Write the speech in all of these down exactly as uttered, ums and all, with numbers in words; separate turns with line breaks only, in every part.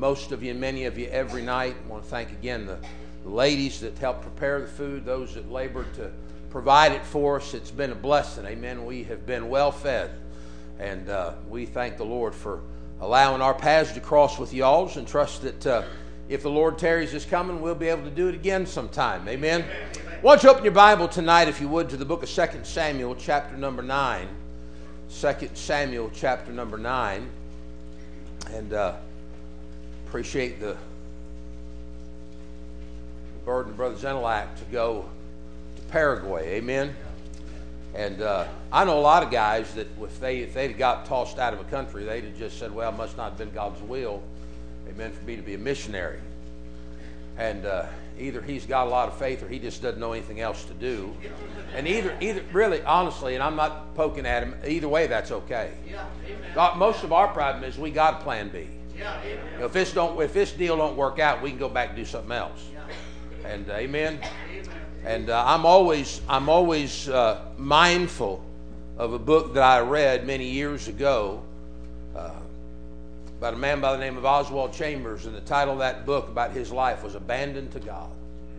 most of you and many of you every night. I want to thank again the, the ladies that helped prepare the food, those that labored to provide it for us. It's been a blessing. Amen. We have been well fed. And uh, we thank the Lord for allowing our paths to cross with y'all's, and trust that uh, if the Lord tarries is coming, we'll be able to do it again sometime. Amen. Amen. Why don't you open your Bible tonight, if you would, to the book of Second Samuel, chapter number nine. Second Samuel, chapter number nine. And uh, appreciate the, the burden of Brother Zenilak to go to Paraguay. Amen. And uh, I know a lot of guys that if they if they'd got tossed out of a country, they'd have just said, well, it must not have been God's will, amen, for me to be a missionary. And uh, either he's got a lot of faith or he just doesn't know anything else to do. And either, either really, honestly, and I'm not poking at him, either way, that's okay. God, most of our problem is we got a plan B. You know, if this don't, if this deal don't work out, we can go back and do something else. And uh, amen. And uh, I'm always, I'm always uh, mindful of a book that I read many years ago uh, about a man by the name of Oswald Chambers, and the title of that book about his life was "Abandoned to God."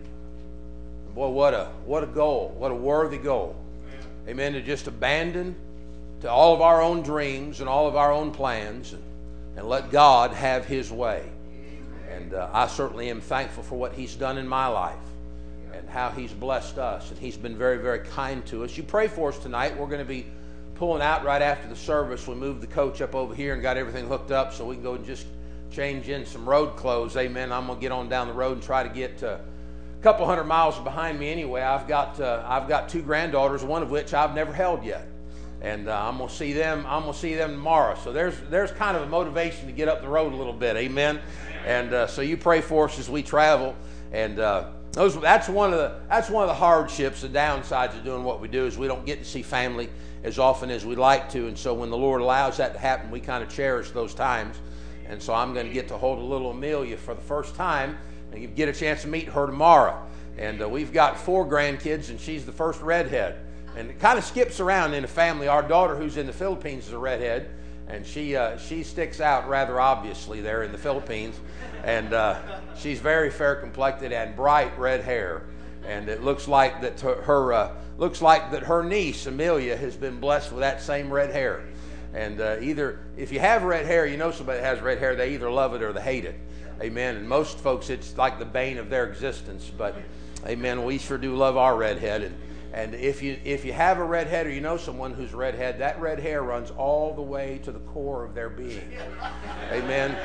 And boy, what a what a goal! What a worthy goal! Amen. To just abandon to all of our own dreams and all of our own plans, and, and let God have His way. And uh, I certainly am thankful for what He's done in my life, and how He's blessed us, and He's been very, very kind to us. You pray for us tonight. We're going to be pulling out right after the service. We moved the coach up over here and got everything hooked up so we can go and just change in some road clothes. Amen. I'm going to get on down the road and try to get uh, a couple hundred miles behind me anyway. I've got uh, I've got two granddaughters, one of which I've never held yet, and uh, I'm going to see them. I'm going to see them tomorrow. So there's there's kind of a motivation to get up the road a little bit. Amen. And uh, so you pray for us as we travel. And uh, Those, that's one of the that's one of the hardships, the downsides of doing what we do, is we don't get to see family as often as we'd like to. And so when the Lord allows that to happen, we kind of cherish those times. And so I'm going to get to hold a little Amelia for the first time, and you get a chance to meet her tomorrow. And uh, we've got four grandkids, and she's the first redhead. And it kind of skips around in the family. Our daughter, who's in the Philippines, is a redhead, and she uh, she sticks out rather obviously there in the Philippines. And uh, she's very fair complected and bright red hair, and it looks like that her, her uh, looks like that her niece Amelia has been blessed with that same red hair. And uh, either if you have red hair, you know somebody that has red hair, they either love it or they hate it. Amen. And most folks, it's like the bane of their existence. But amen, we sure do love our redhead. And and if you if you have a redhead, or you know someone who's redhead, that red hair runs all the way to the core of their being. Amen.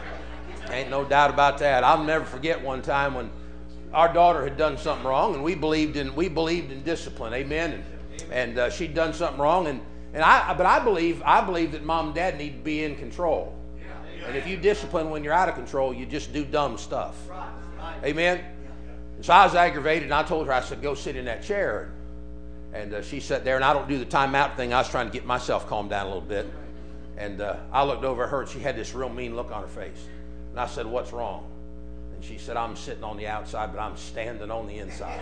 Ain't no doubt about that. I'll never forget one time when our daughter had done something wrong, and we believed in we believed in discipline. Amen. And, and uh, she'd done something wrong, and and I but I believe I believe that mom and dad need to be in control. And if you discipline when you're out of control, you just do dumb stuff. Amen. And so I was aggravated, and I told her, I said, go sit in that chair. And uh, she sat there, and I don't do the timeout thing. I was trying to get myself calmed down a little bit. And uh, I looked over at her, and she had this real mean look on her face. And I said, what's wrong? And she said, I'm sitting on the outside, but I'm standing on the inside.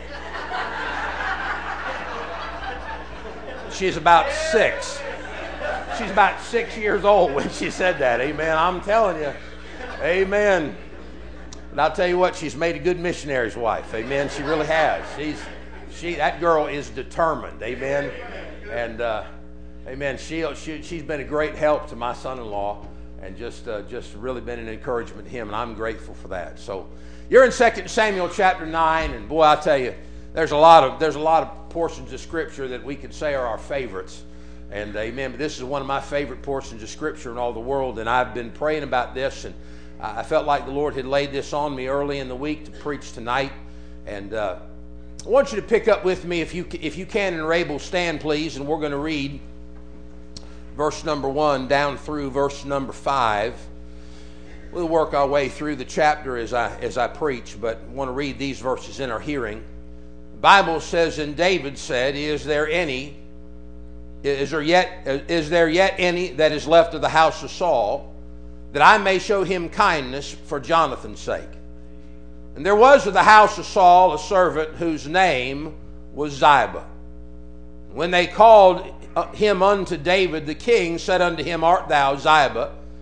She's about six. She's about six years old when she said that. Amen. I'm telling you. Amen. And I'll tell you what, she's made a good missionary's wife. Amen. She really has. She's she that girl is determined. Amen. And uh, amen. She, she she's been a great help to my son-in-law, and just uh, just really been an encouragement to him, and I'm grateful for that. So you're in Second Samuel chapter nine, and boy, I tell you, there's a lot of there's a lot of portions of Scripture that we could say are our favorites. And amen, but this is one of my favorite portions of Scripture in all the world, and I've been praying about this, and I felt like the Lord had laid this on me early in the week to preach tonight. And uh, I want you to pick up with me, if you if you can and are able, stand please, and we're going to read verse number one down through verse number five. We'll work our way through the chapter as I as I preach, but I want to read these verses in our hearing. The Bible says, and David said, Is there any Is there yet is there yet any that is left of the house of Saul, that I may show him kindness for Jonathan's sake? And there was of the house of Saul a servant whose name was Ziba. When they called him unto David, the king said unto him, Art thou Ziba?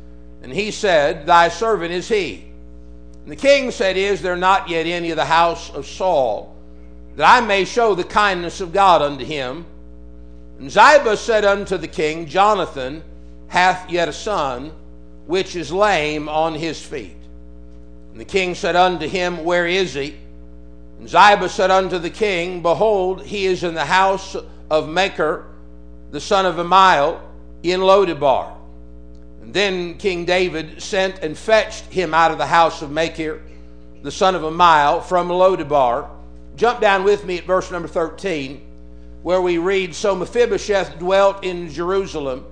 And he said, Thy servant is he. And the king said, Is there not yet any of the house of Saul, that I may show the kindness of God unto him? And Ziba said unto the king, Jonathan hath yet a son, which is lame on his feet. And the king said unto him, Where is he? And Ziba said unto the king, Behold, he is in the house of Machir, the son of Amiel, in Lodebar. And then King David sent and fetched him out of the house of Machir, the son of Amiel, from Lodebar. Jump down with me at verse number thirteen, where we read, So Mephibosheth dwelt in Jerusalem,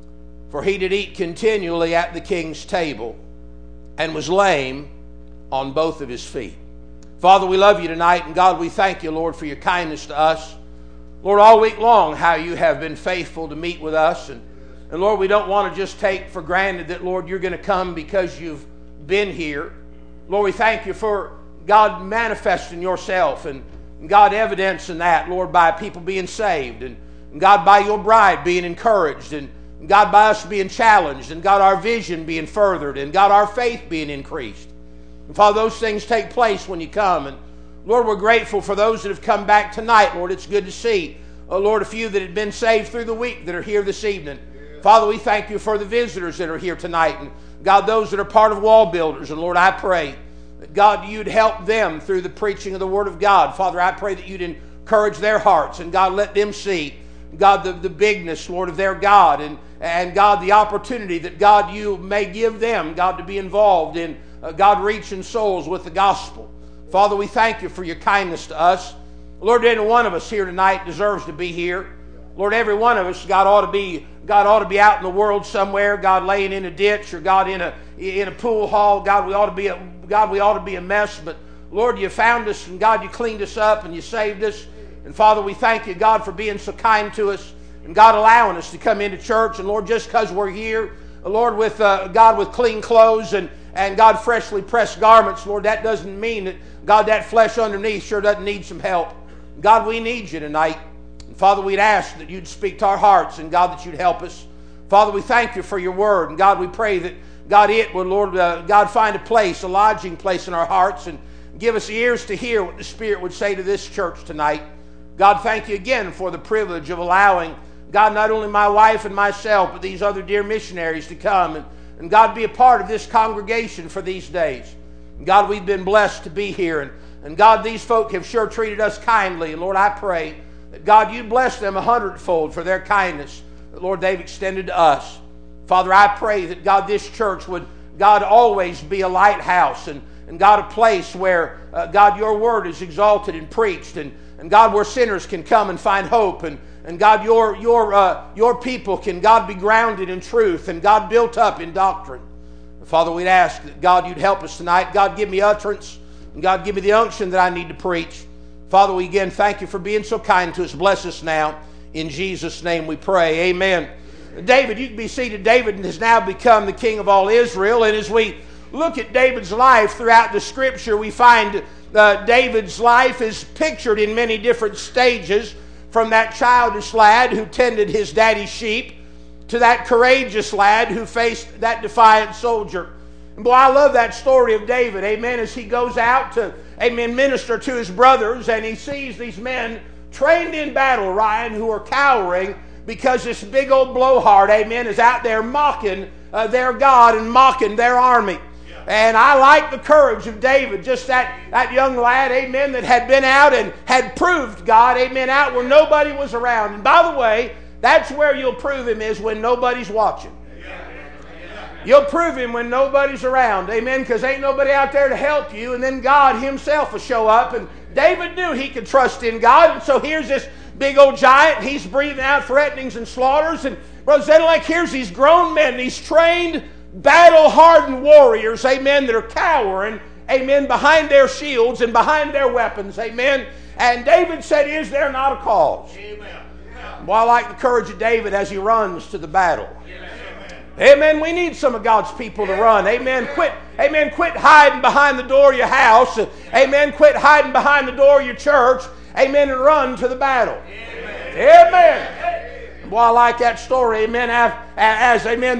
for he did eat continually at the king's table, and was lame on both of his feet. Father, we love you tonight, and God, we thank you, Lord, for your kindness to us. Lord, all week long, how you have been faithful to meet with us. And, and Lord, we don't want to just take for granted that, Lord, you're going to come because you've been here. Lord, we thank you for, God, manifesting yourself and, and God, evidencing that, Lord, by people being saved. And, and God, by your bride being encouraged. And, and God, by us being challenged. And God, our vision being furthered. And God, our faith being increased. And Father, those things take place when you come. And Lord, we're grateful for those that have come back tonight. Lord, it's good to see, oh, Lord, a few that had been saved through the week that are here this evening. Yeah. Father, we thank you for the visitors that are here tonight. And God, those that are part of Wall Builders. And Lord, I pray that, God, you'd help them through the preaching of the Word of God. Father, I pray that you'd encourage their hearts. And God, let them see, God, the, the bigness, Lord, of their God. And, and God, the opportunity that, God, you may give them, God, to be involved in, uh, God, reaching souls with the gospel. Father, we thank you for your kindness to us. Lord, any one of us here tonight deserves to be here. Lord, every one of us, God, ought to be, God ought to be out in the world somewhere. God, laying in a ditch, or God, in a in a pool hall. God, we ought to be a, God, we ought to be a mess. But Lord, you found us, and God, you cleaned us up, and you saved us. And Father, we thank you, God, for being so kind to us, and God, allowing us to come into church. And Lord, just because we're here, Lord, with uh, God, with clean clothes and and God, freshly pressed garments, Lord, that doesn't mean that, God, that flesh underneath sure doesn't need some help. God, we need you tonight. And Father, we'd ask that you'd speak to our hearts, and God, that you'd help us. Father, we thank you for your word. And God, we pray that, God, it would, Lord, uh, God, find a place, a lodging place in our hearts, and give us ears to hear what the Spirit would say to this church tonight. God, thank you again for the privilege of allowing, God, not only my wife and myself, but these other dear missionaries to come and And God, be a part of this congregation for these days. And God, we've been blessed to be here. And, and God, these folk have sure treated us kindly. And Lord, I pray that God, you bless them a hundredfold for their kindness that, Lord, they've extended to us. Father, I pray that, God, this church would, God, always be a lighthouse. And, and God, a place where, uh, God, your word is exalted and preached. And, and God, where sinners can come and find hope. And And God, your your uh, your people can, God, be grounded in truth, and God, built up in doctrine. And Father, we'd ask that, God, you'd help us tonight. God, give me utterance, and God, give me the unction that I need to preach. Father, we again thank you for being so kind to us. Bless us now. In Jesus' name we pray. Amen. David, you can be seated. David has now become the king of all Israel. And as we look at David's life throughout the Scripture, we find uh, David's life is pictured in many different stages. From that childish lad who tended his daddy's sheep to that courageous lad who faced that defiant soldier. And boy, I love that story of David, amen, as he goes out to, amen, minister to his brothers, and he sees these men trained in battle, Ryan, who are cowering because this big old blowhard, amen, is out there mocking uh, their God and mocking their army. And I like the courage of David, just that, that young lad, amen, that had been out and had proved God, amen, out where nobody was around. And by the way, that's where you'll prove him, is when nobody's watching. You'll prove him when nobody's around, amen, because ain't nobody out there to help you, and then God himself will show up. And David knew he could trust in God, and so here's this big old giant. He's breathing out threatenings and slaughters, and Brother Zedek, here's these grown men, these trained, battle-hardened warriors, amen, that are cowering, amen, behind their shields and behind their weapons, amen. And David said, is there not a cause? Amen. Well, I like the courage of David as he runs to the battle. Amen. Amen. We need some of God's people to run. Amen. Quit, amen, quit hiding behind the door of your house. Amen. Quit hiding behind the door of your church. Amen. And run to the battle. Amen. Amen. Well, I like that story. Amen. As, as amen, the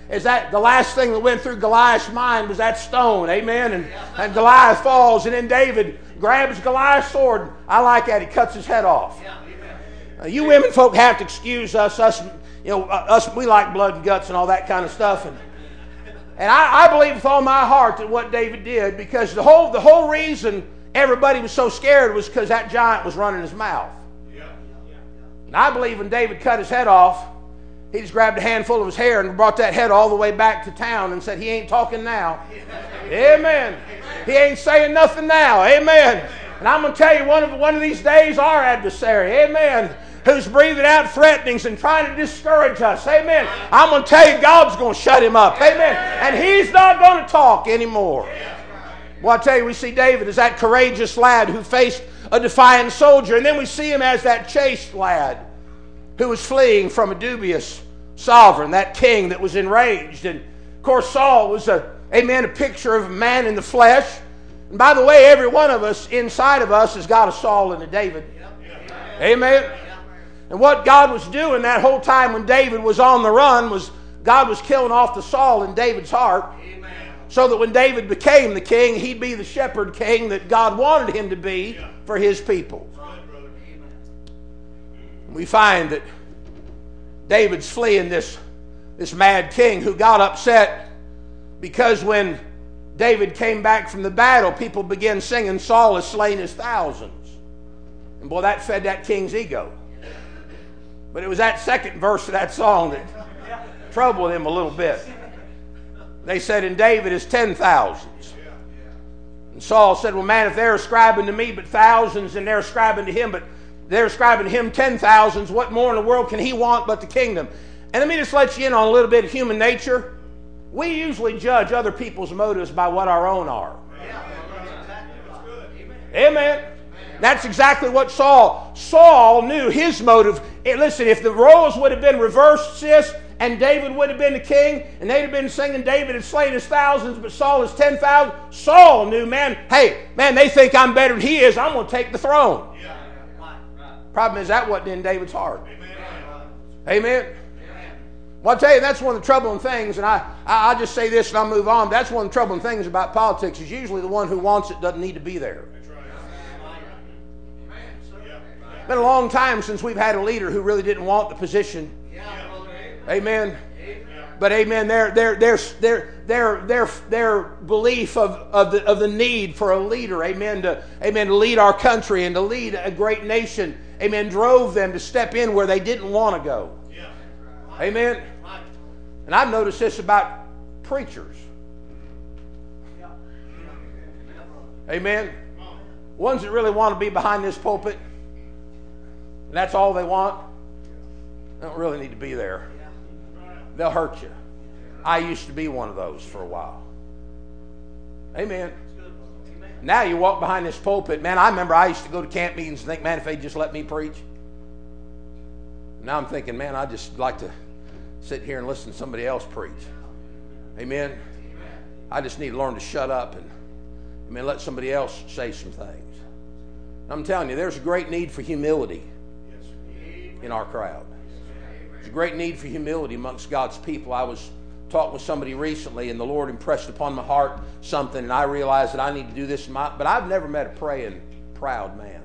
is that the last thing that went through Goliath's mind was that stone. Amen. And, and Goliath falls, and then David grabs Goliath's sword. I like that. He cuts his head off. Uh, you women folk have to excuse us. Us, you know, uh, us. We like blood and guts and all that kind of stuff. And and I, I believe with all my heart that what David did, because the whole the whole reason everybody was so scared was because that giant was running his mouth. And I believe when David cut his head off, he just grabbed a handful of his hair and brought that head all the way back to town and said, he ain't talking now. Amen. He ain't saying nothing now. Amen. And I'm going to tell you, one of, one of these days, our adversary, amen, who's breathing out threatenings and trying to discourage us, amen, I'm going to tell you, God's going to shut him up. Amen. And he's not going to talk anymore. Well, I tell you, we see David as that courageous lad who faced a defiant soldier. And then we see him as that chaste lad who was fleeing from a dubious sovereign, that king that was enraged. And, of course, Saul was, a, amen, a picture of a man in the flesh. And, by the way, every one of us, inside of us, has got a Saul and a David. Amen. And what God was doing that whole time when David was on the run was God was killing off the Saul in David's heart. So that when David became the king, he'd be the shepherd king that God wanted him to be for his people. We find that David's fleeing this, this mad king who got upset because when David came back from the battle, people began singing, Saul has slain his thousands. And boy, that fed that king's ego. But it was that second verse of that song that troubled him a little bit. They said, in David is ten thousands. And Saul said, well, man, if they're ascribing to me but thousands and they're ascribing to him, but they're ascribing to him ten thousands, what more in the world can he want but the kingdom? And let me just let you in on a little bit of human nature. We usually judge other people's motives by what our own are. Amen. That's exactly what Saul, Saul knew his motive. Hey, listen, if the roles would have been reversed, sis, and David would have been the king, and they'd have been singing David had slain his thousands, but Saul is ten thousand. Saul knew, man, hey, man, they think I'm better than he is. I'm going to take the throne. Yeah. Problem is, that wasn't in David's heart. Amen. Amen. Well, I'll tell you, that's one of the troubling things, and I, I, I'll just say this and I'll move on. That's one of the troubling things about politics is usually the one who wants it doesn't need to be there. It's been a long time since we've had a leader who really didn't want the position. Amen. But amen, their their their their their their their belief of, of the of the need for a leader, amen, to amen to lead our country and to lead a great nation, amen, drove them to step in where they didn't want to go. Amen. And I've noticed this about preachers. Amen. Ones that really want to be behind this pulpit, and that's all they want, they don't really need to be there. They'll hurt you. I used to be one of those for a while. Amen. Now you walk behind this pulpit. Man, I remember I used to go to camp meetings and think, man, if they'd just let me preach. Now I'm thinking, man, I'd just like to sit here and listen to somebody else preach. Amen. I just need to learn to shut up and I mean, let somebody else say some things. I'm telling you, there's a great need for humility in our crowd. There's a great need for humility amongst God's people. I was talking with somebody recently, and the Lord impressed upon my heart something, and I realized that I need to do this in my... But I've never met a praying, proud man.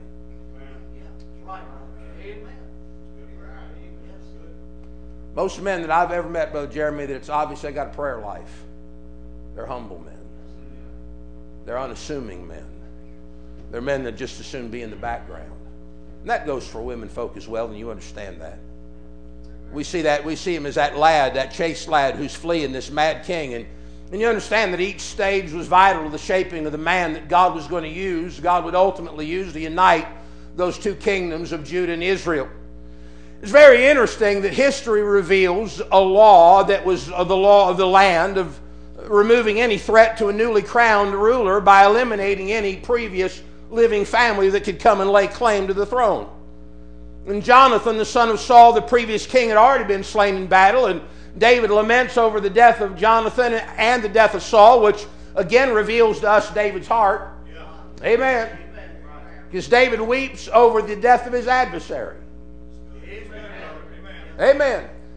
Most men that I've ever met, Brother Jeremy, that it's obvious they got a prayer life. They're humble men. They're unassuming men. They're men that just as soon be in the background. And that goes for women folk as well, and you understand that. We see that, we see him as that lad, that chaste lad who's fleeing this mad king. And, and you understand that each stage was vital to the shaping of the man that God was going to use, God would ultimately use to unite those two kingdoms of Judah and Israel. It's very interesting that history reveals a law that was the law of the land of removing any threat to a newly crowned ruler by eliminating any previous living family that could come and lay claim to the throne. And Jonathan, the son of Saul, the previous king, had already been slain in battle, and David laments over the death of Jonathan and the death of Saul, which again reveals to us David's heart. Yeah. Amen. Because David weeps over the death of his adversary. Amen. Amen.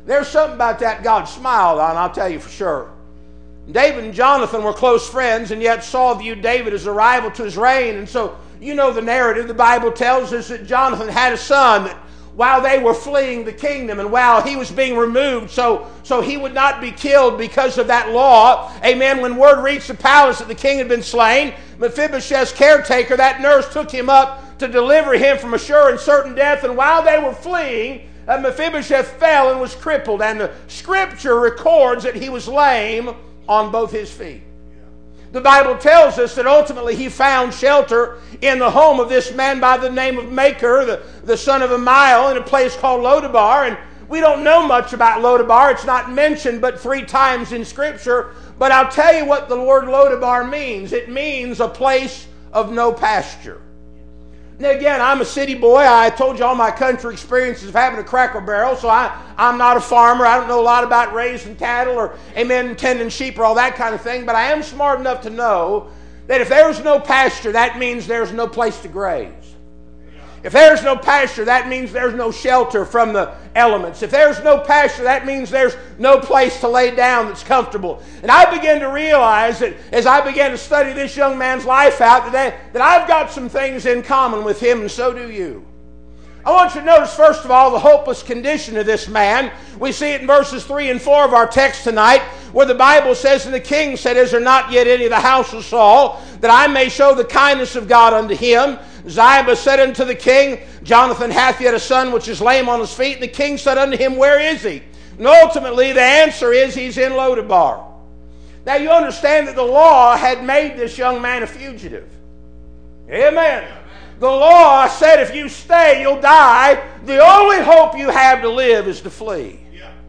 There's something about that God smiled on, I'll tell you for sure. David and Jonathan were close friends, and yet Saul viewed David as a rival to his reign. And so, you know the narrative. The Bible tells us that Jonathan had a son that while they were fleeing the kingdom and while he was being removed so, so he would not be killed because of that law, amen, when word reached the palace that the king had been slain, Mephibosheth's caretaker, that nurse, took him up to deliver him from a sure and certain death. And while they were fleeing, uh, Mephibosheth fell and was crippled. And the scripture records that he was lame on both his feet. The Bible tells us that ultimately he found shelter in the home of this man by the name of Machir, the, the son of Amiel, in a place called Lodabar. And we don't know much about Lodabar. It's not mentioned but three times in Scripture. But I'll tell you what the word Lodabar means. It means a place of no pasture. Now again, I'm a city boy. I told you all my country experiences of having a Cracker Barrel, so I, I'm not a farmer. I don't know a lot about raising cattle or, amen, tending sheep or all that kind of thing, but I am smart enough to know that if there's no pasture, that means there's no place to graze. If there's no pasture, that means there's no shelter from the elements. If there's no pasture, that means there's no place to lay down that's comfortable. And I began to realize that as I began to study this young man's life out today, that I've got some things in common with him, and so do you. I want you to notice, first of all, the hopeless condition of this man. We see it in verses three and four of our text tonight, where the Bible says, "And the king said, Is there not yet any of the house of Saul, that I may show the kindness of God unto him? Ziba said unto the king, Jonathan hath yet a son which is lame on his feet. And the king said unto him, Where is he? And ultimately the answer is, he's in Lodabar. Now you understand that the law had made this young man a fugitive. Amen. The law said if you stay, you'll die. The only hope you have to live is to flee.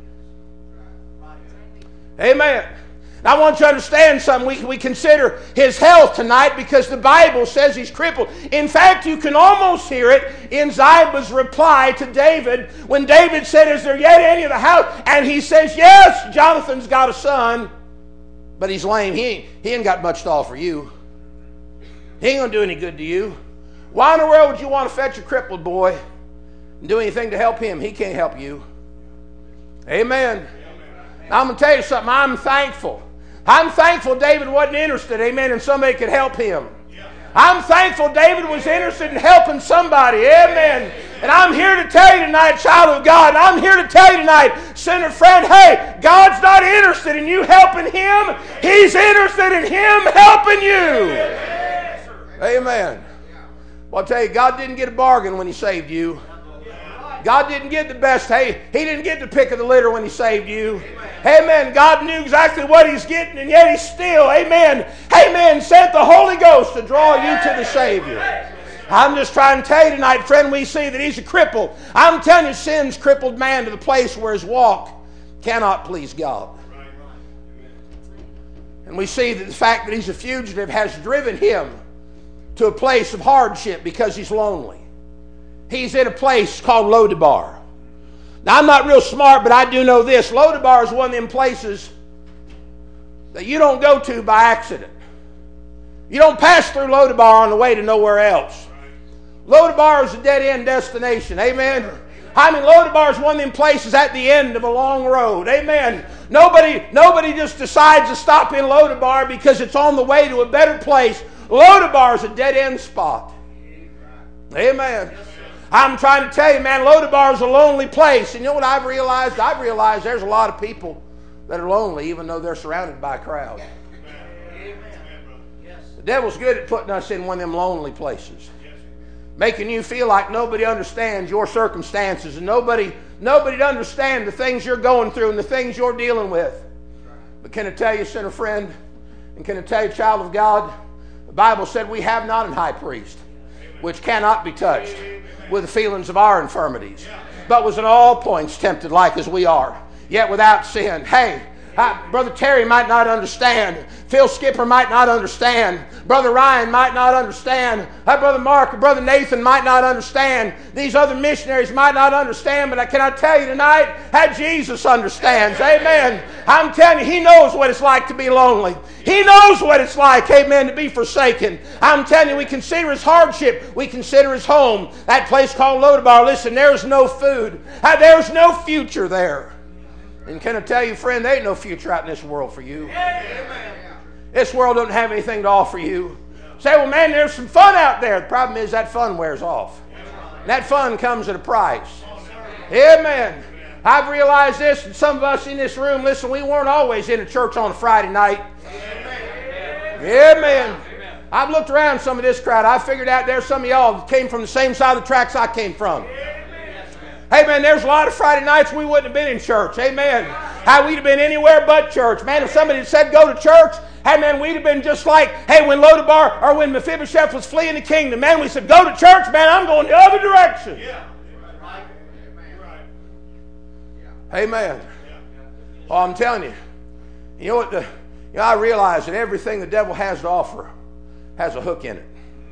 Amen. Now I want you to understand something. We, we consider his health tonight because the Bible says he's crippled. In fact, you can almost hear it in Ziba's reply to David when David said, Is there yet any of the house? And he says, Yes, Jonathan's got a son, but he's lame. He ain't, he ain't got much to offer you. He ain't going to do any good to you. Why in the world would you want to fetch a crippled boy and do anything to help him? He can't help you. Amen. Now, I'm going to tell you something. I'm thankful. I'm thankful David wasn't interested, amen, and somebody could help him. I'm thankful David was interested in helping somebody, amen. And I'm here to tell you tonight, child of God, I'm here to tell you tonight, sinner friend, hey, God's not interested in you helping him. He's interested in him helping you. Amen. Well, I'll tell you, God didn't get a bargain when he saved you. God didn't get the best. Hey, he didn't get the pick of the litter when he saved you. Amen. God knew exactly what he's getting, and yet he still, amen, amen, sent the Holy Ghost to draw you to the Savior. I'm just trying to tell you tonight, friend, we see that he's a cripple. I'm telling you, sin's crippled man to the place where his walk cannot please God. And we see that the fact that he's a fugitive has driven him to a place of hardship because he's lonely. He's in a place called Lodabar. Now, I'm not real smart, but I do know this. Lodabar is one of them places that you don't go to by accident. You don't pass through Lodabar on the way to nowhere else. Lodabar is a dead-end destination. Amen. I mean, Lodabar is one of them places at the end of a long road. Amen. Nobody, nobody just decides to stop in Lodabar because it's on the way to a better place. Lodabar is a dead-end spot. Amen. I'm trying to tell you, man, Lodabar is a lonely place. And you know what I've realized? I've realized there's a lot of people that are lonely even though they're surrounded by a crowd. The devil's good at putting us in one of them lonely places. Making you feel like nobody understands your circumstances and nobody, nobody to understand the things you're going through and the things you're dealing with. But can I tell you, sinner friend, and can I tell you, child of God, the Bible said we have not an high priest which cannot be touched with the feelings of our infirmities, but was in all points tempted like as we are, yet without sin. Hey, I, Brother Terry might not understand. Phil Skipper might not understand. Brother Ryan might not understand. Hey, Brother Mark or Brother Nathan might not understand. These other missionaries might not understand, but I cannot tell you tonight how Jesus understands. Amen. I'm telling you, he knows what it's like to be lonely. He knows what it's like, amen, to be forsaken. I'm telling you, we consider his hardship. We consider his home. That place called Lodabar. Listen, there's no food. There's no future there. And can I tell you, friend, there ain't no future out in this world for you. This world doesn't have anything to offer you. Say, well, man, there's some fun out there. The problem is that fun wears off. And that fun comes at a price. Amen. I've realized this, and some of us in this room, listen, we weren't always in a church on a Friday night. Amen. I've looked around some of this crowd. I figured out there's some of y'all that came from the same side of the tracks I came from. Hey, man, there's a lot of Friday nights we wouldn't have been in church. Amen. How we'd have been anywhere but church. Man, if somebody said go to church, hey, man, we'd have been just like, hey, when Lodabar or when Mephibosheth was fleeing the kingdom, man, we said, go to church, man, I'm going the other direction. Yeah. Amen. Oh, I'm telling you. You know what? The, you know, I realize that everything the devil has to offer has a hook in it.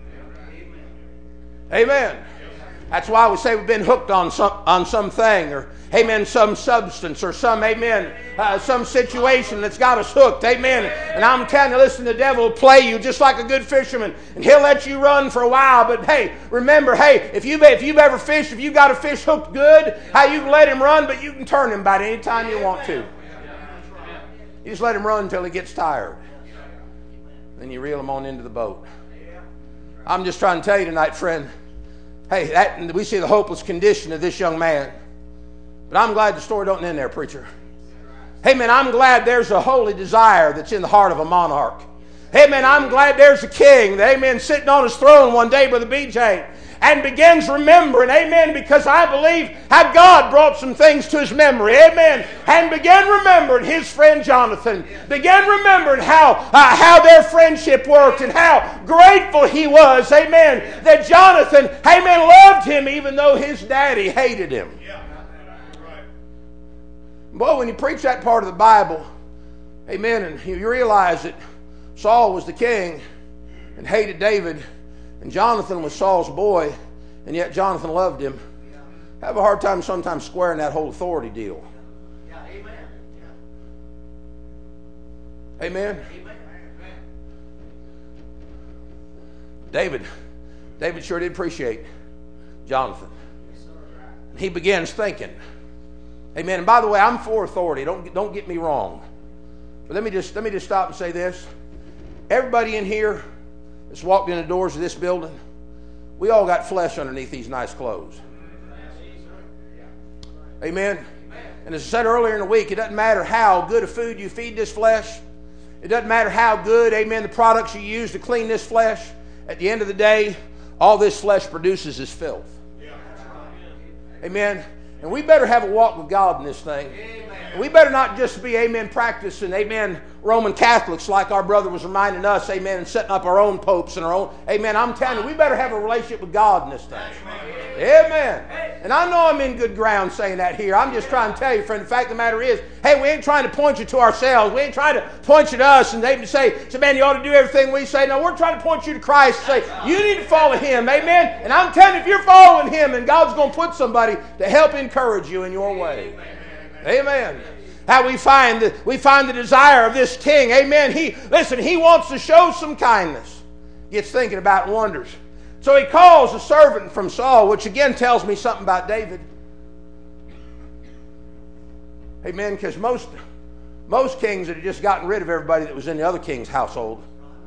Amen. That's why we say we've been hooked on some on something, or amen, some substance, or some amen, uh, some situation that's got us hooked. Amen. And I'm telling you, listen, the devil will play you just like a good fisherman, and he'll let you run for a while. But hey, remember, hey, if you've if you've ever fished, if you got a fish hooked good, how you can let him run, but you can turn him about any time you want to. You just let him run until he gets tired. Then you reel him on into the boat. I'm just trying to tell you tonight, friend. Hey, that, we see the hopeless condition of this young man. But I'm glad the story don't end there, preacher. Hey, man, I'm glad there's a holy desire that's in the heart of a monarch. Hey, man, I'm glad there's a king that, amen, sitting on his throne one day, Brother B J, and begins remembering, amen, because I believe how God brought some things to his memory, amen, and began remembering his friend Jonathan, began remembering how, uh, how their friendship worked and how grateful he was, amen, that Jonathan, amen, loved him even though his daddy hated him. Boy, when you preach that part of the Bible, amen, and you realize that Saul was the king and hated David, and Jonathan was Saul's boy, and yet Jonathan loved him. I have a hard time sometimes squaring that whole authority deal. Yeah, amen. Yeah. Amen. Amen. David, David sure did appreciate Jonathan. He begins thinking. Amen. And by the way, I'm for authority. Don't don't get me wrong. But let me just let me just stop and say this. Everybody in here that's walked in the doors of this building, we all got flesh underneath these nice clothes. Amen. And as I said earlier in the week, it doesn't matter how good a food you feed this flesh. It doesn't matter how good, amen, the products you use to clean this flesh. At the end of the day, all this flesh produces is filth. Amen. And we better have a walk with God in this thing. And we better not just be, amen, practicing, amen, Roman Catholics like our brother was reminding us, amen, and setting up our own popes and our own, amen. I'm telling you, we better have a relationship with God in this thing. Amen. And I know I'm in good ground saying that here. I'm just trying to tell you, friend, the fact of the matter is, hey, we ain't trying to point you to ourselves. We ain't trying to point you to us and they say, so man, you ought to do everything we say. No, we're trying to point you to Christ and say, you need to follow Him. Amen. And I'm telling you, if you're following Him, and God's going to put somebody to help encourage you in your way. Amen. How we find the, we find the desire of this king. Amen. He listen, he wants to show some kindness. Gets thinking about it and wonders. So he calls a servant from Saul, which again tells me something about David. Amen. Because most most kings had just gotten rid of everybody that was in the other king's household.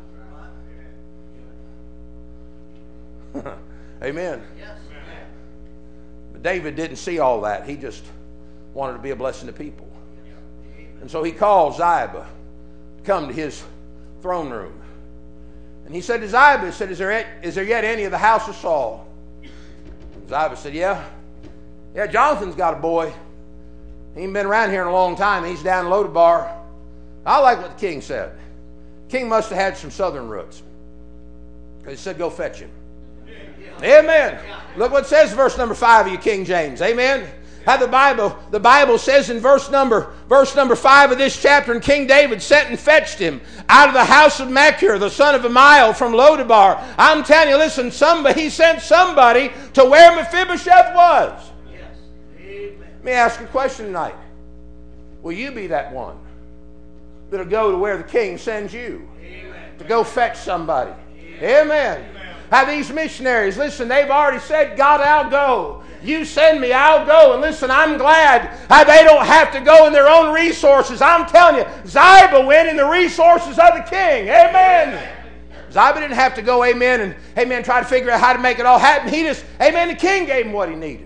Amen. But David didn't see all that. He just wanted to be a blessing to people. And so he called Ziba to come to his throne room. And he said to Ziba, he said, is there, is there yet any of the house of Saul? Ziba said, yeah. Yeah, Jonathan's got a boy. He ain't been around here in a long time. He's down in Lodabar. I like what the king said. The king must have had some southern roots. Because he said, go fetch him. Yeah. Amen. Look what it says in verse number five of your King James. Amen. How the Bible, the Bible says in verse number, verse number five of this chapter, and King David sent and fetched him out of the house of Machir, the son of Amiel, from Lodabar. I'm telling you, listen, somebody, he sent somebody to where Mephibosheth was. Yes. Amen. Let me ask you a question tonight. Will you be that one that'll go to where the king sends you? Amen. To go fetch somebody? Amen. Amen. How these missionaries, listen, they've already said, God, I'll go. You send me, I'll go. And listen, I'm glad how they don't have to go in their own resources. I'm telling you, Ziba went in the resources of the king. Amen. Ziba didn't have to go, amen, and, amen, try to figure out how to make it all happen. He just, amen, the king gave him what he needed.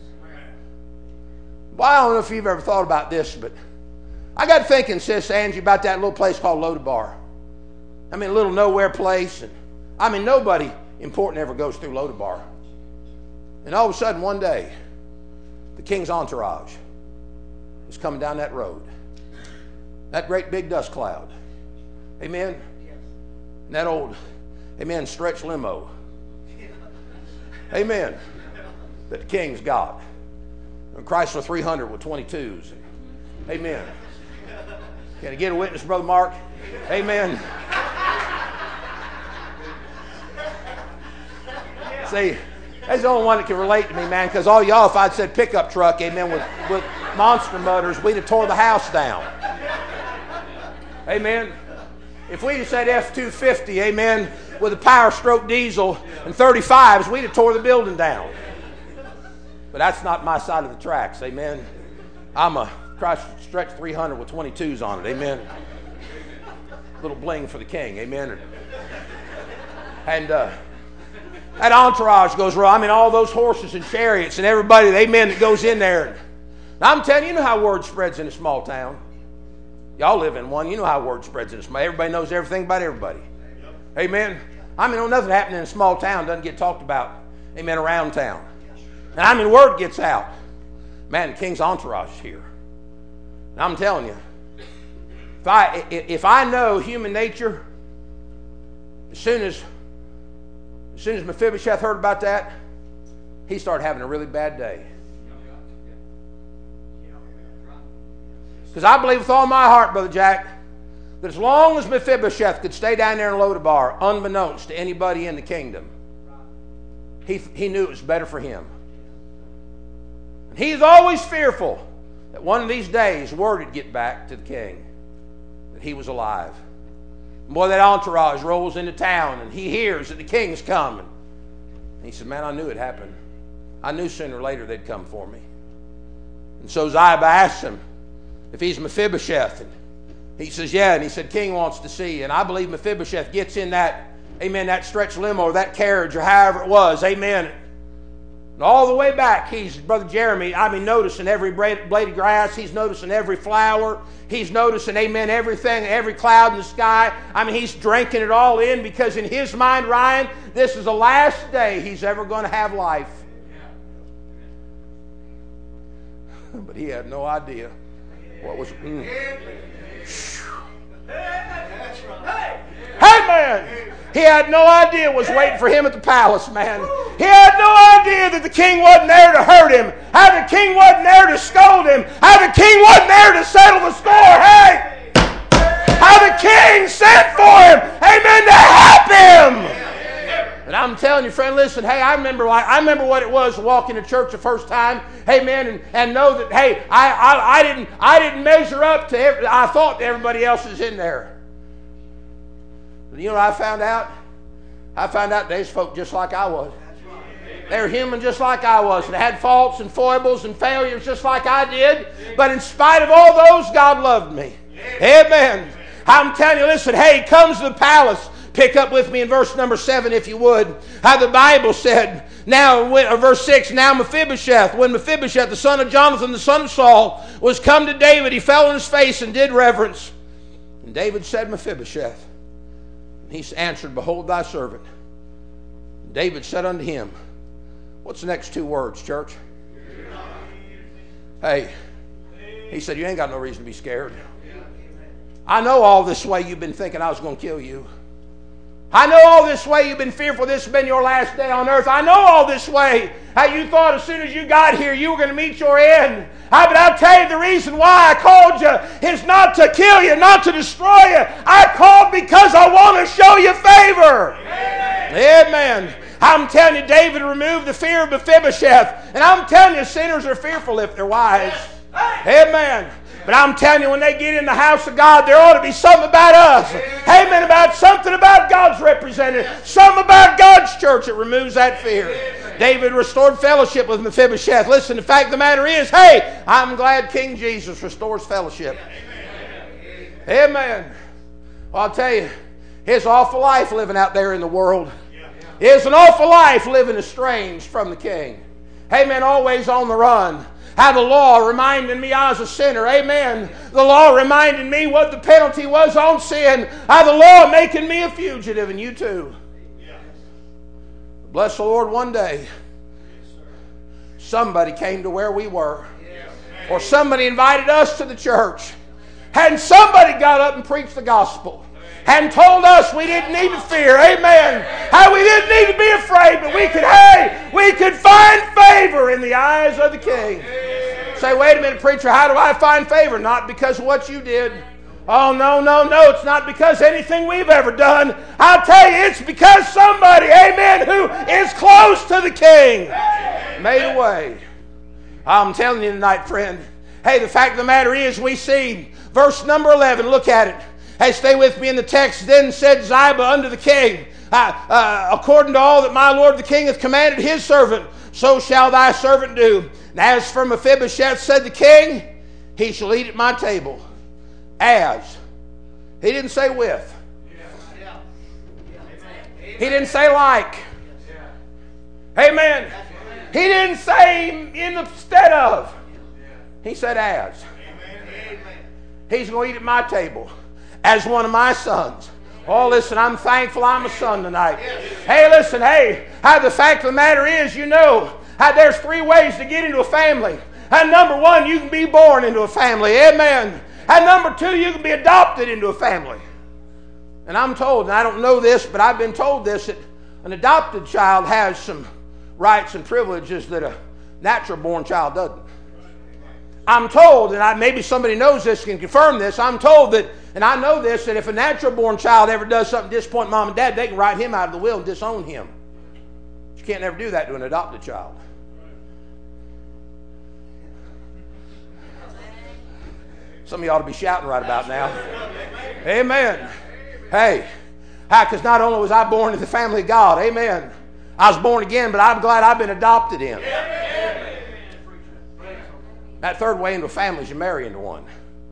Well, I don't know if you've ever thought about this, but I got thinking, Sis Angie, about that little place called Lodabar. I mean, a little nowhere place. And I mean, nobody important ever goes through Lodabar. And all of a sudden, one day, the king's entourage is coming down that road. That great big dust cloud. Amen? And that old, amen, stretch limo. Amen. That the king's got. And Chrysler three hundred with twenty-twos. Amen. Can I get a witness, Brother Mark? Amen. See, that's the only one that can relate to me, man, because all y'all, if I'd said pickup truck, amen, with, with monster motors, we'd have tore the house down. Amen. If we'd have said F two fifty, amen, with a power stroke diesel and thirty-fives, we'd have tore the building down. But that's not my side of the tracks, amen. I'm a Chrysler Stretch three hundred with twenty-twos on it, amen. Little bling for the king, amen. And uh, that entourage goes around. I mean, all those horses and chariots and everybody, amen, that goes in there. Now, I'm telling you, you know how word spreads in a small town. Y'all live in one. You know how word spreads in a small. Everybody knows everything about everybody. Amen. I mean, nothing happening in a small town doesn't get talked about, amen, around town. And I mean, word gets out. Man, the king's entourage is here. And I'm telling you, if I if I know human nature, as soon as as soon as Mephibosheth heard about that, he started having a really bad day. Because I believe with all my heart, Brother Jack, that as long as Mephibosheth could stay down there in Lodabar, unbeknownst to anybody in the kingdom, he he knew it was better for him. He's always fearful that one of these days word would get back to the king that he was alive. And boy, that entourage rolls into town and he hears that the king's coming. And he said, man, I knew it happened. I knew sooner or later they'd come for me. And so Ziba asked him if he's Mephibosheth. And he says, yeah. And he said, king wants to see you. And I believe Mephibosheth gets in that, amen, that stretch limo or that carriage or however it was, amen. And all the way back, he's, Brother Jeremy, I mean, noticing every blade of grass. He's noticing every flower. He's noticing, amen, everything, every cloud in the sky. I mean, he's drinking it all in because in his mind, Ryan, this is the last day he's ever going to have life. But he had no idea what was... Mm. Hey, man! He had no idea what was waiting for him at the palace, man. He had no idea that the king wasn't there to hurt him. How the king wasn't there to scold him. How the king wasn't there to settle the score. Hey! How the king sent for him. Amen, to help him. And I'm telling you, friend, listen, hey, I remember I remember what it was to walk into church the first time, hey, man, and, and know that, hey, I, I, I, didn't, I didn't measure up to, every, I thought everybody else was in there. You know what I found out? I found out there's folk just like I was. They were human just like I was. And had faults and foibles and failures just like I did. But in spite of all those, God loved me. Amen. I'm telling you, listen, hey, he comes to the palace. Pick up with me in verse number seven, if you would. How the Bible said, now, verse six, now Mephibosheth, when Mephibosheth, the son of Jonathan, the son of Saul, was come to David, he fell on his face and did reverence. And David said, Mephibosheth. He answered, behold thy servant. David said unto him, what's the next two words, church? Hey, he said, you ain't got no reason to be scared. I know all this way you've been thinking I was going to kill you. I know all this way you've been fearful this has been your last day on earth. I know all this way how you thought as soon as you got here you were going to meet your end. I, but I'll tell you the reason why I called you is not to kill you, not to destroy you. I called because I want to show you favor. Amen. Amen. I'm telling you, David removed the fear of Mephibosheth. And I'm telling you, sinners are fearful if they're wise. Amen. But I'm telling you, when they get in the house of God, there ought to be something about us. Amen. About something about God's representative. Something about God's church that removes that fear. David restored fellowship with Mephibosheth. Listen, the fact of the matter is, hey, I'm glad King Jesus restores fellowship. Amen. Amen. Well, I'll tell you, it's an awful life living out there in the world. It's an awful life living estranged from the King. Amen. Always on the run. How the law reminded me I was a sinner. Amen. The law reminded me what the penalty was on sin. How the law making me a fugitive, and you too. Bless the Lord, one day somebody came to where we were. Or somebody invited us to the church. And somebody got up and preached the gospel. And told us we didn't need to fear. Amen. How we didn't need to be afraid, but we could, hey, we could find favor in the eyes of the King. Say, wait a minute, preacher, how do I find favor? Not because of what you did. Oh, no, no, no. It's not because anything we've ever done. I'll tell you, it's because somebody, amen, who is close to the King made a way. I'm telling you tonight, friend. Hey, the fact of the matter is, we see verse number eleven. Look at it. Hey, stay with me in the text. Then said Ziba unto the king, uh, uh, according to all that my lord the king hath commanded his servant, so shall thy servant do. And as for Mephibosheth, said the king, he shall eat at my table. As. He didn't say with. He didn't say like. Amen. He didn't say instead of. He said as. He's going to eat at my table as one of my sons. Oh, listen, I'm thankful I'm a son tonight. Hey, listen, hey, how the fact of the matter is, you know, how there's three ways to get into a family. And number one, you can be born into a family. Amen. And number two, you can be adopted into a family. And I'm told, and I don't know this, but I've been told this, that an adopted child has some rights and privileges that a natural born child doesn't. I'm told, and I, maybe somebody knows this, can confirm this, I'm told that, and I know this, that if a natural-born child ever does something to disappoint mom and dad, they can write him out of the will and disown him. But you can't never do that to an adopted child. Some of you ought to be shouting right about now. Amen. Hey, because not only was I born into the family of God, amen, I was born again, but I'm glad I've been adopted in. That third way into a family is you marry into one.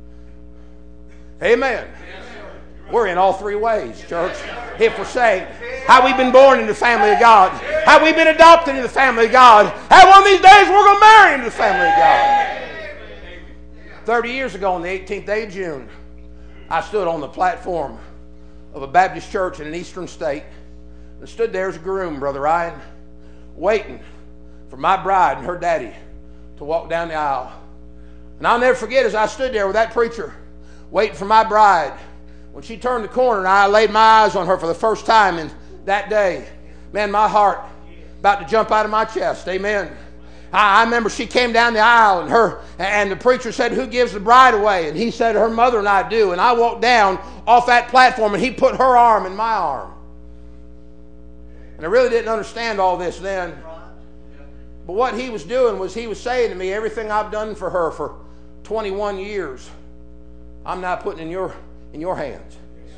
Amen. We're in all three ways, church. If we're saved, how we've been born into the family of God, how we've been adopted into the family of God, how one of these days we're going to marry into the family of God. Thirty years ago, on the eighteenth day of June, I stood on the platform of a Baptist church in an eastern state and stood there as a groom, Brother Ryan, waiting for my bride and her daddy to walk down the aisle. And I'll never forget, as I stood there with that preacher waiting for my bride, when she turned the corner and I laid my eyes on her for the first time in that day, man, my heart about to jump out of my chest. Amen. I, I remember she came down the aisle and her and the preacher said, "Who gives the bride away?" And he said, "Her mother and I do." And I walked down off that platform and he put her arm in my arm. And I really didn't understand all this then. But what he was doing was he was saying to me, everything I've done for her for twenty-one years, I'm now putting in your in your hands.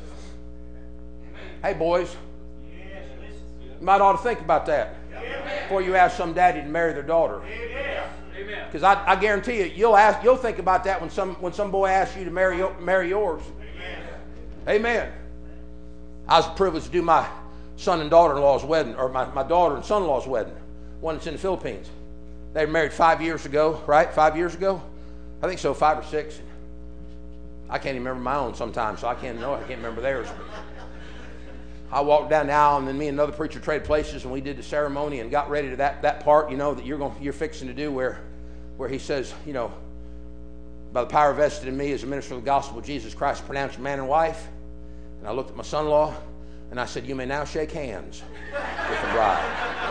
Hey, boys, you might ought to think about that before you ask some daddy to marry their daughter. Because I, I guarantee you, you'll ask, you'll think about that when some when some boy asks you to marry marry yours. Amen. I was privileged to do my son and daughter-in-law's wedding, or my, my daughter and son-in-law's wedding. One that's in the Philippines. They were married five years ago, right? Five years ago? I think so, five or six. I can't even remember my own sometimes, so I can't know. I can't remember theirs. I walked down the aisle, and then me and another preacher traded places, and we did the ceremony and got ready to that, that part, you know, that you're going you're fixing to do, where where he says, you know, by the power vested in me as a minister of the gospel of Jesus Christ, pronounced man and wife. And I looked at my son-in-law, and I said, "You may now shake hands with the bride."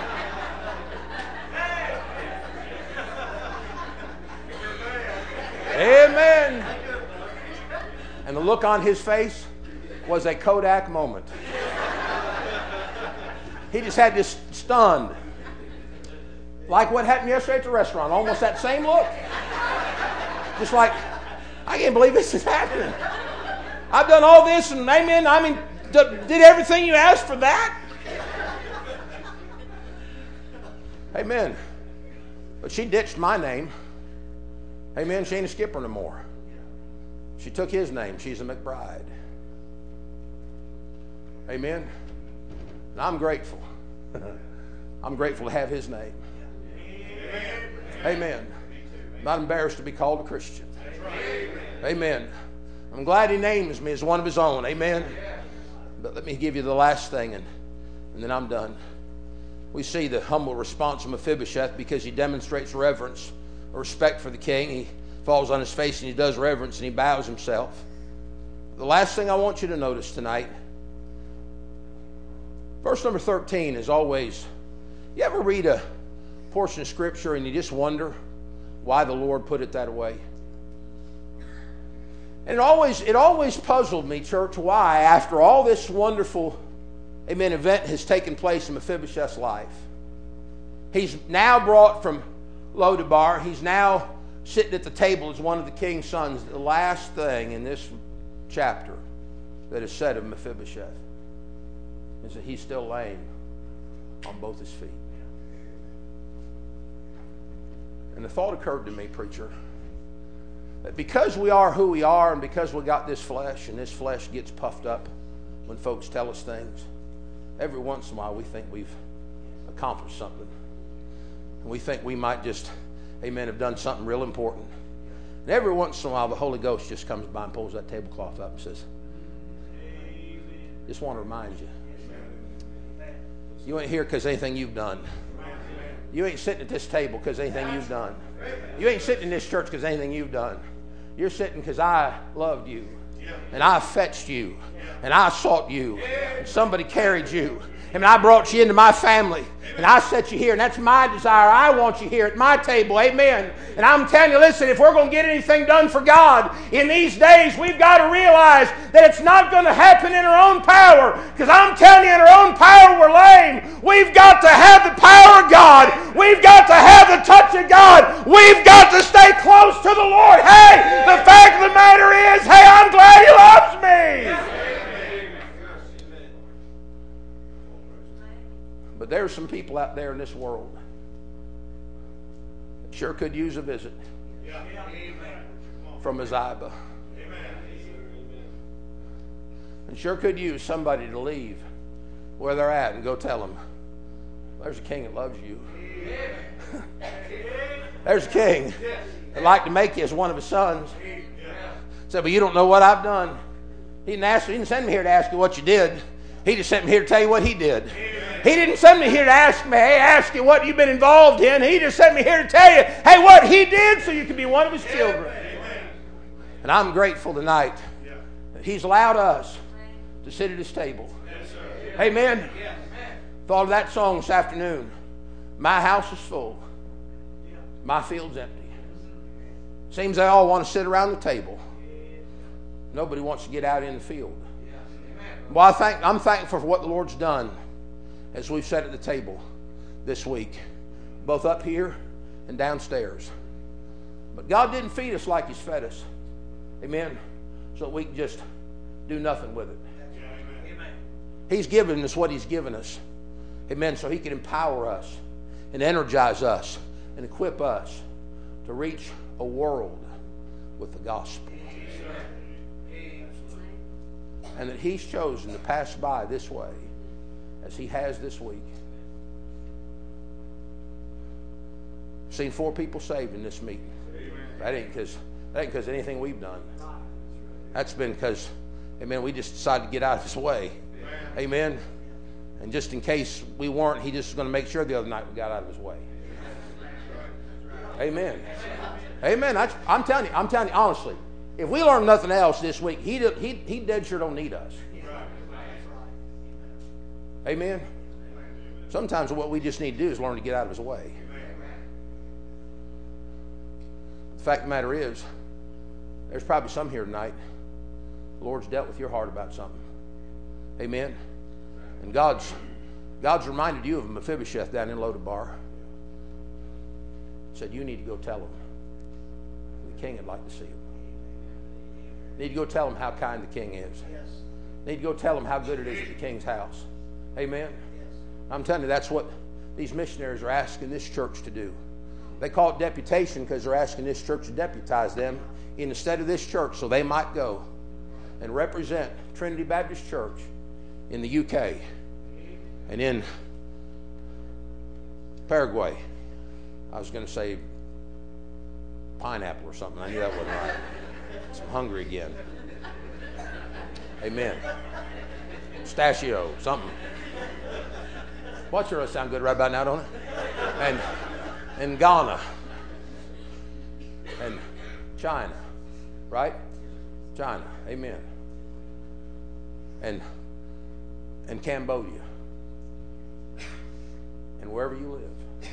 Amen. And the look on his face was a Kodak moment. He just had this stunned. Like what happened yesterday at the restaurant. Almost that same look. Just like, I can't believe this is happening. I've done all this and amen, I mean, did everything you asked for that? Amen. But she ditched my name. Amen. She ain't a skipper no more. She took his name. She's a McBride. Amen. And I'm grateful. I'm grateful to have his name. Amen. I'm not embarrassed to be called a Christian. Amen. I'm glad he names me as one of his own. Amen. But let me give you the last thing, and, and then I'm done. We see the humble response of Mephibosheth because he demonstrates reverence or respect for the king. He falls on his face and he does reverence and he bows himself. The last thing I want you to notice tonight, verse number thirteen is always, you ever read a portion of Scripture and you just wonder why the Lord put it that way? And it always, it always puzzled me, church, why after all this wonderful, amen, event has taken place in Mephibosheth's life. He's now brought from Lodabar. He's now sitting at the table as one of the king's sons. The last thing in this chapter that is said of Mephibosheth is that he's still lame on both his feet. And the thought occurred to me, preacher, that because we are who we are and because we got this flesh and this flesh gets puffed up when folks tell us things, every once in a while we think we've accomplished something. And we think we might just, amen, have done something real important. And every once in a while the Holy Ghost just comes by and pulls that tablecloth up and says, just want to remind you, you ain't here because anything you've done. You ain't sitting at this table because anything you've done. You ain't sitting in this church because anything you've done. You're sitting because I loved you. And I fetched you. And I sought you. And somebody carried you. And I brought you into my family. And I set you here. And that's my desire. I want you here at my table. Amen. And I'm telling you, listen, if we're going to get anything done for God in these days, we've got to realize that it's not going to happen in our own power. Because I'm telling you, in our own power, we're lame. We've got to have the power of God. We've got to have the touch of God. We've got to stay close to the Lord. Hey, the fact of the matter is, hey, I'm glad He loves me. But there's some people out there in this world that sure could use a visit from a Ziba. And sure could use somebody to leave where they're at and go tell them, there's a king that loves you. There's a king that'd like to make you as one of his sons. Said, but you don't know what I've done. He didn't ask, he didn't send me here to ask you what you did. He just sent me here to tell you what he did. He didn't send me here to ask me, hey, ask you what you've been involved in. He just sent me here to tell you, hey, what he did so you can be one of his children. And I'm grateful tonight that he's allowed us to sit at his table. Amen. Thought of that song this afternoon. My house is full. My field's empty. Seems they all want to sit around the table. Nobody wants to get out in the field. Well, I thank, I'm thankful for what the Lord's done as we've sat at the table this week, both up here and downstairs. But God didn't feed us like He's fed us. Amen. So that we can just do nothing with it. He's given us what He's given us. Amen. So He can empower us and energize us and equip us to reach a world with the gospel. And that He's chosen to pass by this way as He has this week. I've seen four people saved in this meeting. That ain't because that ain't because of anything we've done. That's been because, amen, we just decided to get out of His way. Amen. And just in case we weren't, He just was going to make sure the other night we got out of His way. Amen. Amen. That's, I'm telling you, I'm telling you honestly, if we learn nothing else this week, he, he, he dead sure don't need us. Amen. Sometimes what we just need to do is learn to get out of His way. The fact of the matter is, there's probably some here tonight, the Lord's dealt with your heart about something. Amen. And God's God's reminded you of Mephibosheth down in Lodabar. Said, you need to go tell him. The king would like to see him. Need to go tell him how kind the king is. Need to go tell him how good it is at the king's house. Amen. I'm telling you, that's what these missionaries are asking this church to do. They call it deputation because they're asking this church to deputize them instead of this church so they might go and represent Trinity Baptist Church in the U K and in Paraguay. I was going to say pineapple or something. I knew that wasn't right. I'm hungry again. Amen. Pistachio, something. What sure sound good right about now, don't it? And and Ghana and China, right? China, amen. And and Cambodia and wherever you live.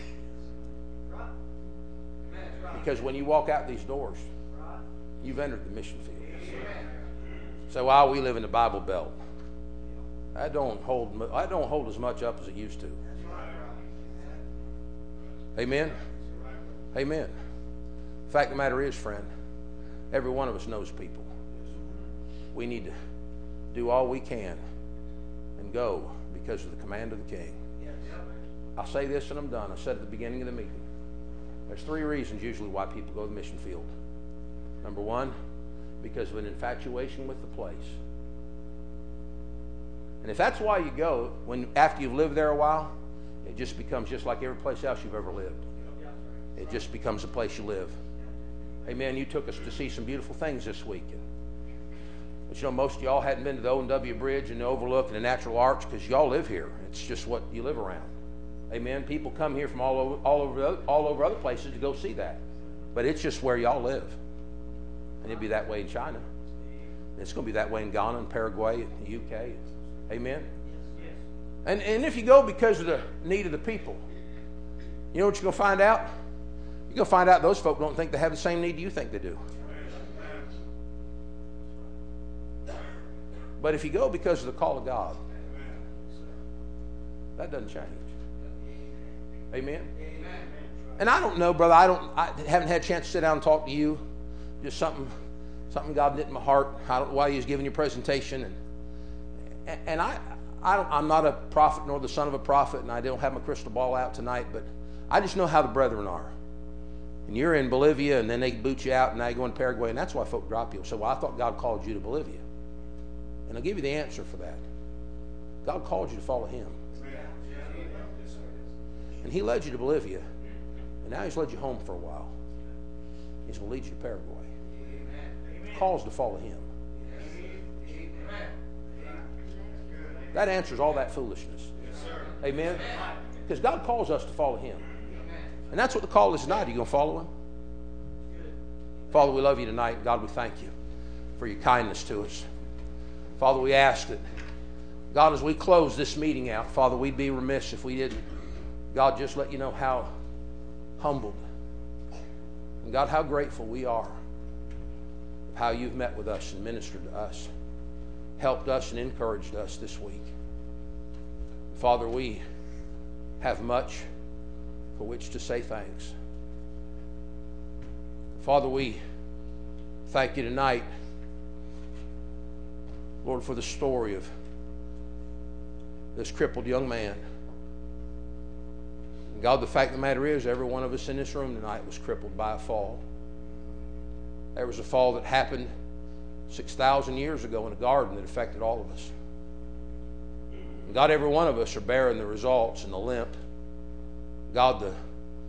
Because when you walk out these doors, you've entered the mission field. So while we live in the Bible Belt, I don't hold I don't hold as much up as it used to. Amen? Amen. The fact of the matter is, friend, every one of us knows people. We need to do all we can and go because of the command of the King. I'll say this and I'm done. I said at the beginning of the meeting, there's three reasons usually why people go to the mission field. Number one, because of an infatuation with the place. And if that's why you go, when after you've lived there a while, it just becomes just like every place else you've ever lived. It just becomes a place you live. Amen. You took us to see some beautiful things this week. But you know, most of y'all hadn't been to the O and W Bridge and the Overlook and the Natural Arch because y'all live here. It's just what you live around. Amen. People come here from all over, all over, all over other places to go see that. But it's just where y'all live. And it'll be that way in China. It's going to be that way in Ghana and Paraguay and the U K. Amen. And, and if you go because of the need of the people, you know what you're going to find out? You're going to find out those folk don't think they have the same need you think they do. But if you go because of the call of God, that doesn't change. Amen. And I don't know, brother, I don't I haven't had a chance to sit down and talk to you. Just something something God knit in my heart. I don't know why He was giving you a presentation. And and I I don't, I'm not a prophet nor the son of a prophet, and I don't have my crystal ball out tonight, but I just know how the brethren are. And you're in Bolivia, and then they boot you out, and now you go in Paraguay, and that's why folk drop you. So, well, I thought God called you to Bolivia. And I'll give you the answer for that. God called you to follow Him. And He led you to Bolivia, and now He's led you home for a while. He's going to lead you to Paraguay. Calls to follow Him. That answers all that foolishness. Amen? Because God calls us to follow Him. And that's what the call is tonight. Are you going to follow Him? Father, we love you tonight. God, we thank you for your kindness to us. Father, we ask that, God, as we close this meeting out, Father, we'd be remiss if we didn't, God, just let you know how humbled and, God, how grateful we are of how you've met with us and ministered to us, helped us and encouraged us this week. Father, we have much for which to say thanks. Father, we thank you tonight, Lord, for the story of this crippled young man. And God, the fact of the matter is, every one of us in this room tonight was crippled by a fall. There was a fall that happened six thousand years ago in a garden that affected all of us. And God, every one of us are bearing the results and the limp. God, the,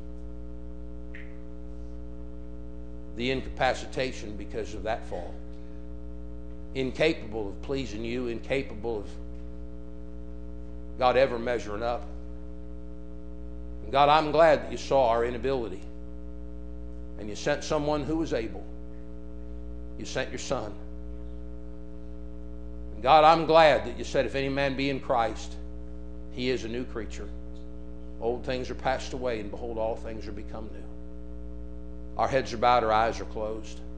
the incapacitation because of that fall. Incapable of pleasing you, incapable of, God, ever measuring up. And God, I'm glad that you saw our inability and you sent someone who was able. You sent your Son. And God, I'm glad that you said, if any man be in Christ, he is a new creature. Old things are passed away, and behold, all things are become new. Our heads are bowed, our eyes are closed.